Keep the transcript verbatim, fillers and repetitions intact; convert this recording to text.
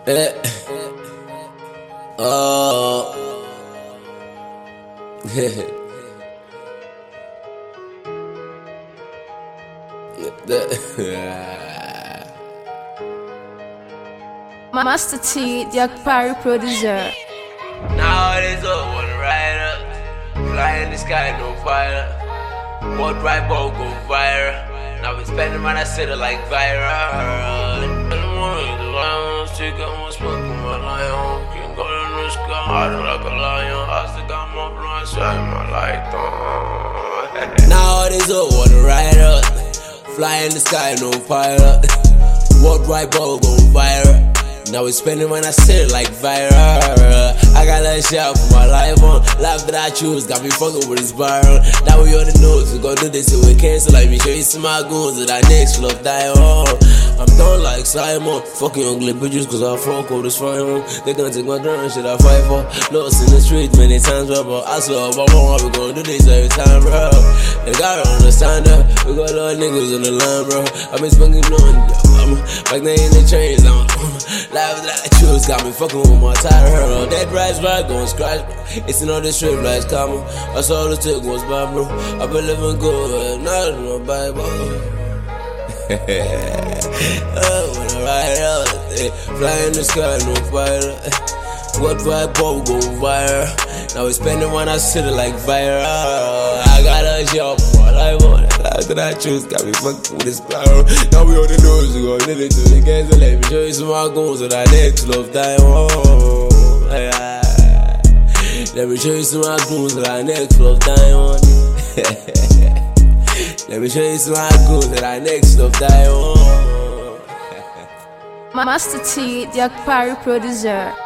Eh. Oh. Master T, the Akpari producer. Now it is up, wanna ride up. Fly in the sky, no pilot. What right ball go viral. Now we spending man, I sit it like viral. In the morning, the lion, stick up my smoke with my lion. Can go in the sky, harder like a lion. I still got my blind side, my light on. Now it is up, wanna ride up. Fly in the sky, no pilot. What right ball go viral. Now we spending when I sit it like viral. I got that shit out for my life on. Life that I choose got me fucking with this viral. Now we on the nose, we gon' do this till we cancel. Like me show you some my goons that I next love die on. I'm done like Simon, fucking ugly bitches cause I fuck with this fire on. They gon' take my turn, shit I fight for. Lost in the street many times, bro, but I swear my mom, we gon' do this every time, bro. They gotta understand that, we got a lot of niggas on the line, bro. I been smoking on, I'm back there in the trains, I'm life that I choose got me fucking with my tire hurdle. Dead rides right, gon' scratch, bro. It's another strip like common. I saw the tick was bad, bro. I been living good, not in my Bible. I wanna ride out, eh. Fly in the sky, no pilot. What right ball go viral. Now we spending when I sit it like viral. I got a job for my life on it. Life that I choose got me fucking with this spiral. Now we on the nose, we gon' live it to the gas. So let me show you some of my goons that I next love time on. Let me show you some of my goons that I next love time on. Let me show you some of my goons that I next love time on. Master T, the Akpari producer.